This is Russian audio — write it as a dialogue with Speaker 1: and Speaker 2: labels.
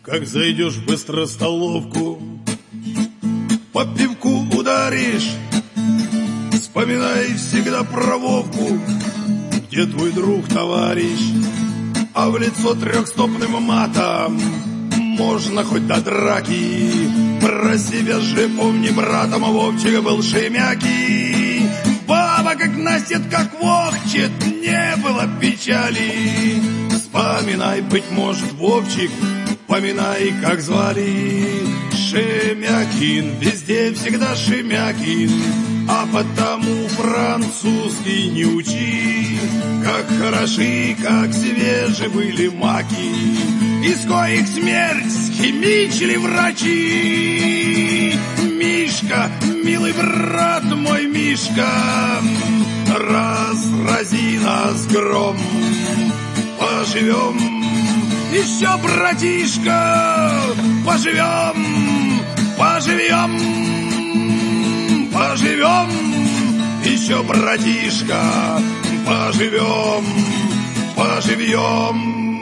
Speaker 1: как зайдешь в быстростоловку, по пивку ударишь, вспоминай всегда про Вовку. Где твой друг, товарищ? А в лицо трехстопным матом можно хоть до драки. Про себя же помни, братом, а Вовчик был шемяки. Баба как настит, как вохчет, не было печали. Вспоминай, быть может, Вовчик, поминай, как звали. Шемякин, везде всегда Шемякин, а потому французский не учи. Как хороши, как свежи были маки, из коих смерть схимичили врачи. Мишка, милый брат мой Мишка, разрази нас гром, поживем еще, братишка, поживем, поживем, поживем еще, братишка, поживем, поживем.